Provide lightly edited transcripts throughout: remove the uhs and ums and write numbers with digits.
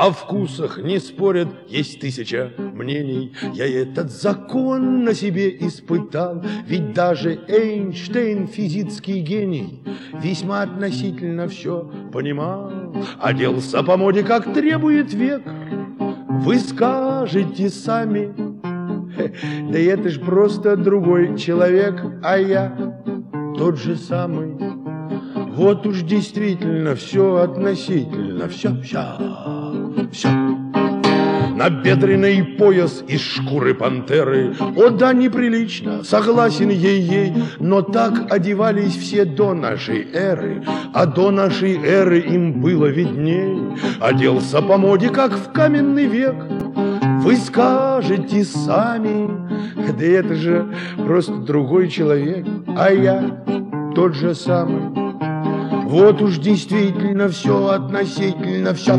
О вкусах не спорят, есть тысяча мнений. Я этот закон на себе испытал, ведь даже Эйнштейн, физический гений, весьма относительно все понимал. Оделся по моде, как требует век. Вы скажете сами, да это ж просто другой человек, а я тот же самый. Вот уж действительно все относительно, все. Набедренный пояс из шкуры пантеры, о да, неприлично, согласен ей, но так одевались все до нашей эры, а до нашей эры им было видней. Оделся по моде, как в каменный век. Вы скажете сами, да это же просто другой человек, а я тот же самый. Вот уж действительно все относительно, все.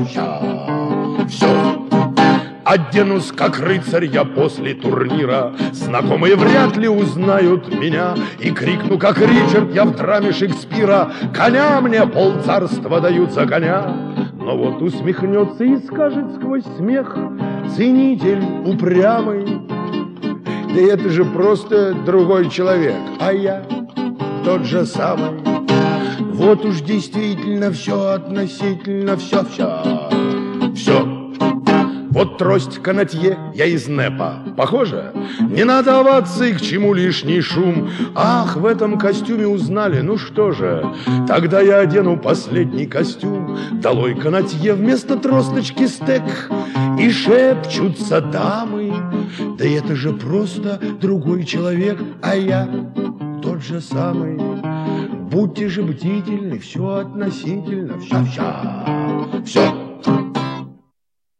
Оденусь, как рыцарь я после турнира, знакомые вряд ли узнают меня, и крикну, как Ричард я в драме Шекспира: коня мне, полцарства дают за коня. Но вот усмехнется и скажет сквозь смех ценитель упрямый: да это же просто другой человек, а я тот же самый. Вот уж действительно все относительно, все. Вот трость канатье я из НЭПа. Похоже? Не надо оваций, к чему лишний шум. Ах, в этом костюме узнали, ну что же, тогда я одену последний костюм. Долой канатье, вместо тросточки стек. И шепчутся дамы: да это же просто другой человек, а я тот же самый. Будьте же бдительны, все относительно, все.